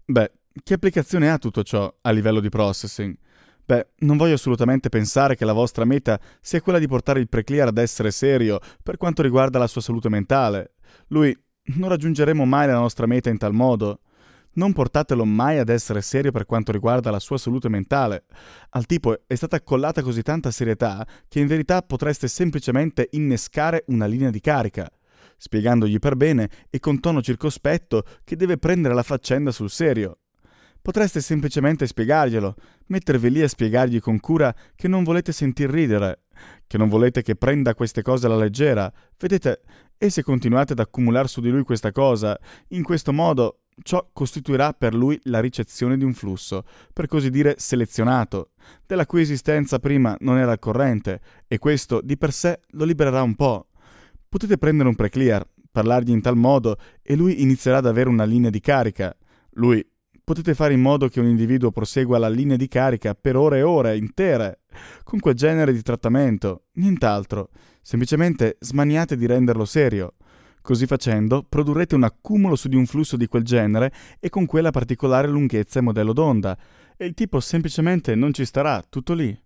Beh, che applicazione ha tutto ciò a livello di processing? Beh, non voglio assolutamente pensare che la vostra meta sia quella di portare il preclear ad essere serio per quanto riguarda la sua salute mentale. Lui, non raggiungeremo mai la nostra meta in tal modo. Non portatelo mai ad essere serio per quanto riguarda la sua salute mentale. Al tipo è stata accollata così tanta serietà che in verità potreste semplicemente innescare una linea di carica, spiegandogli per bene e con tono circospetto che deve prendere la faccenda sul serio. Potreste semplicemente spiegarglielo, mettervi lì a spiegargli con cura che non volete sentir ridere, che non volete che prenda queste cose alla leggera. Vedete, e se continuate ad accumulare su di lui questa cosa, in questo modo ciò costituirà per lui la ricezione di un flusso, per così dire selezionato, della cui esistenza prima non era al corrente, e questo di per sé lo libererà un po'. Potete prendere un preclear, parlargli in tal modo e lui inizierà ad avere una linea di carica. Lui potete fare in modo che un individuo prosegua la linea di carica per ore e ore intere, con quel genere di trattamento, nient'altro. Semplicemente smaniate di renderlo serio. Così facendo produrrete un accumulo su di un flusso di quel genere e con quella particolare lunghezza e modello d'onda, e il tipo semplicemente non ci starà, tutto lì.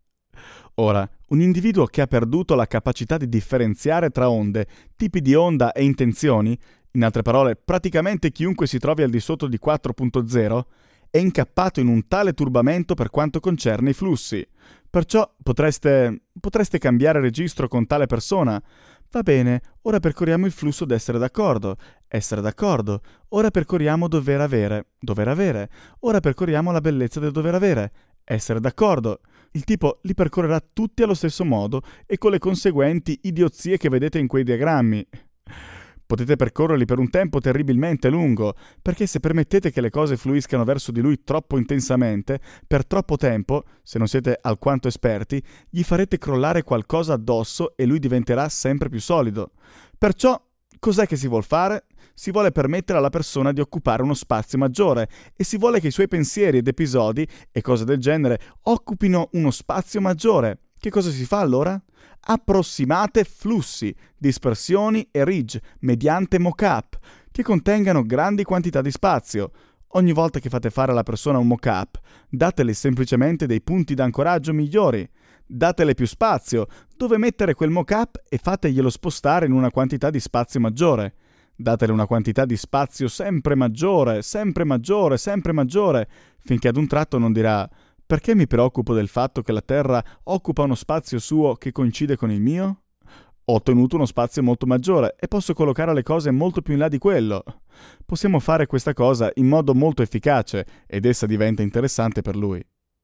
Ora, un individuo che ha perduto la capacità di differenziare tra onde, tipi di onda e intenzioni, in altre parole, praticamente chiunque si trovi al di sotto di 4.0, è incappato in un tale turbamento per quanto concerne i flussi. Perciò potreste cambiare registro con tale persona. Va bene, ora percorriamo il flusso d'essere d'accordo. Essere d'accordo. Ora percorriamo dover avere. Dover avere. Ora percorriamo la bellezza del dover avere. Essere d'accordo. Il tipo li percorrerà tutti allo stesso modo e con le conseguenti idiozie che vedete in quei diagrammi. Potete percorrerli per un tempo terribilmente lungo, perché se permettete che le cose fluiscano verso di lui troppo intensamente, per troppo tempo, se non siete alquanto esperti, gli farete crollare qualcosa addosso e lui diventerà sempre più solido. Perciò, cos'è che si vuol fare? Si vuole permettere alla persona di occupare uno spazio maggiore e si vuole che i suoi pensieri ed episodi e cose del genere occupino uno spazio maggiore. Che cosa si fa allora? Approssimate flussi, dispersioni e ridge mediante mock-up che contengano grandi quantità di spazio. Ogni volta che fate fare alla persona un mock-up, datele semplicemente dei punti d'ancoraggio migliori. Datele più spazio, dove mettere quel mock-up e fateglielo spostare in una quantità di spazio maggiore. Datele una quantità di spazio sempre maggiore, sempre maggiore, sempre maggiore, finché ad un tratto non dirà: perché mi preoccupo del fatto che la Terra occupa uno spazio suo che coincide con il mio? Ho ottenuto uno spazio molto maggiore e posso collocare le cose molto più in là di quello. Possiamo fare questa cosa in modo molto efficace ed essa diventa interessante per lui.